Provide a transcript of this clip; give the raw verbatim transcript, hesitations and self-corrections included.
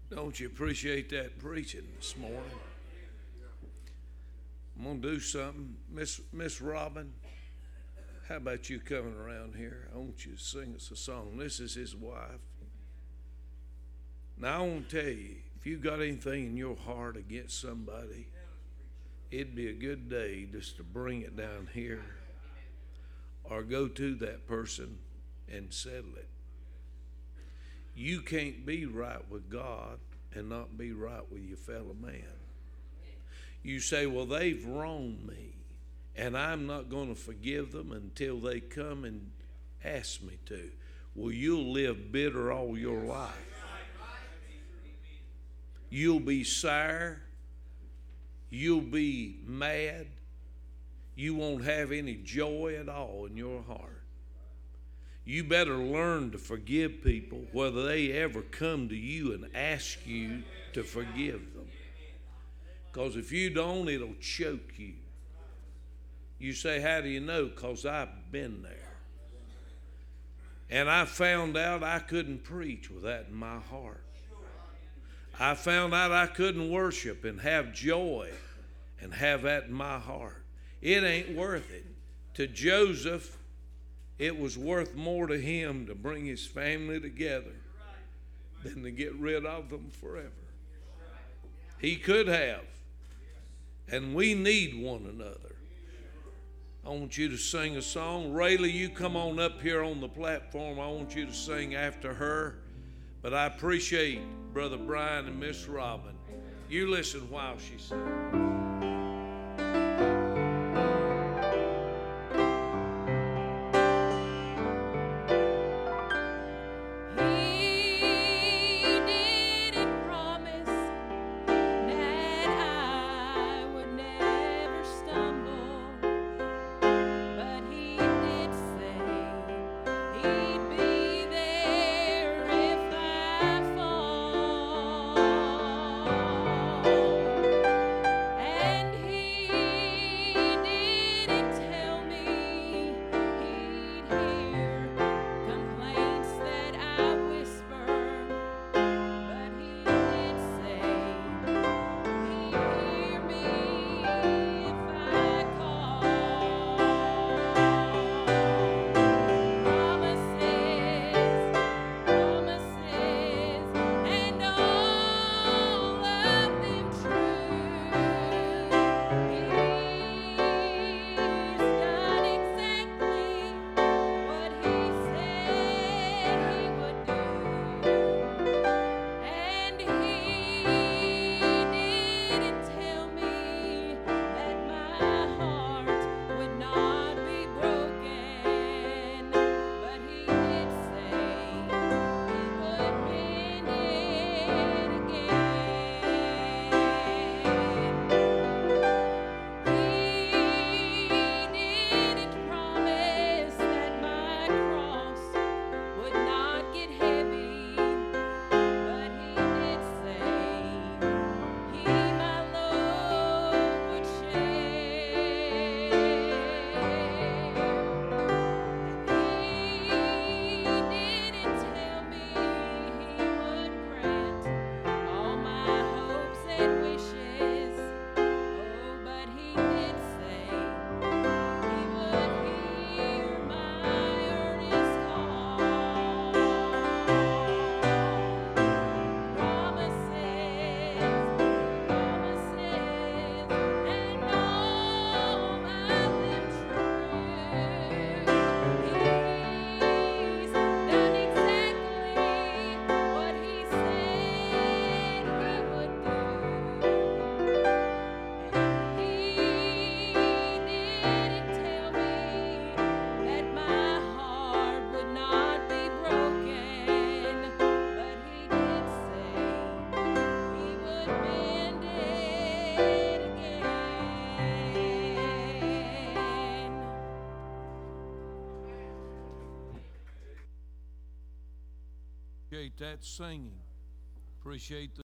Don't you appreciate that preaching this morning? I'm going to do something. Miss Miss Robin, how about you coming around here? I want you to sing us a song. This is his wife. Now, I want to tell you, if you got anything in your heart against somebody, it'd be a good day just to bring it down here or go to that person and settle it. You can't be right with God and not be right with your fellow man. You say, well, they've wronged me, and I'm not going to forgive them until they come and ask me to. Well, you'll live bitter all your life. You'll be sour. You'll be mad. You won't have any joy at all in your heart. You better learn to forgive people, whether they ever come to you and ask you to forgive them. Because if you don't, it'll choke you. You say, how do you know? Because I've been there. And I found out I couldn't preach with that in my heart. I found out I couldn't worship and have joy and have that in my heart. It ain't worth it. To Joseph, it was worth more to him to bring his family together than to get rid of them forever. He could have. And we need one another. I want you to sing a song. Rayleigh, you come on up here on the platform. I want you to sing after her. But I appreciate Brother Brian and Miss Robin. You listen while she sings. Appreciate that singing. Appreciate the